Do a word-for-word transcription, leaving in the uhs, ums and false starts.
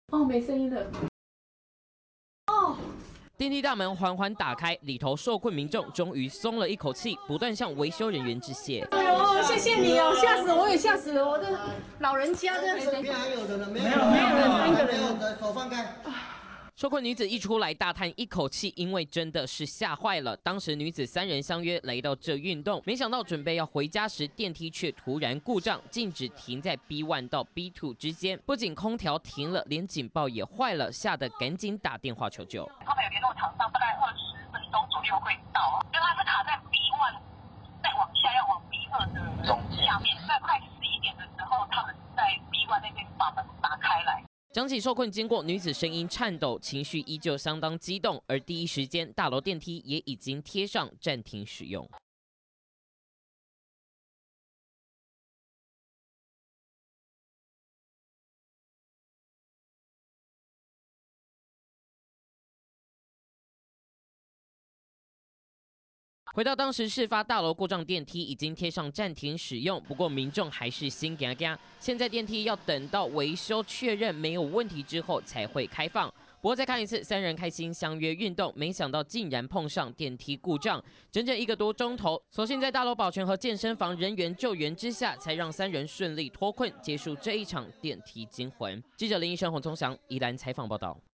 哦，没声音了。哦。 电梯大门缓缓打开，里头受困民众终于松了一口气，不断向维修人员致谢。 哎呦，谢谢你哦，吓死我也吓死了，我的老人家真的。 边还有人呢，没有没有没有人，三个人。 没有人，手放开。 受困女子一出来大叹一口气，因为真的是吓坏了。当时女子三人相约来到这运动，没想到准备要回家时，电梯却突然故障，禁止停在 B 一 到 B 二 之间。不仅空调停了，连警报也坏了，吓得赶紧打电话求救。 他们有联络厂商，大概二十分钟左右会到，因为它是卡在 B 一，再往下要往 B 二 的下面。在快十一点的时候，他们在 B 一 那边把门打开来。 讲起受困经过，女子声音颤抖，情绪依旧相当激动，而第一时间大楼电梯也已经贴上暂停使用。回到当时事发大楼故障电梯已经贴上暂停使用，不过民众还是心惊惊。现在电梯要等到维修确认没有问题之后才会开放。不过再看一次，三人开心相约运动，没想到竟然碰上电梯故障，整整一个多钟头。所幸在大楼保全和健身房人员救援之下，才让三人顺利脱困，结束这一场电梯惊魂。记者林医生洪聪祥宜兰采访报道。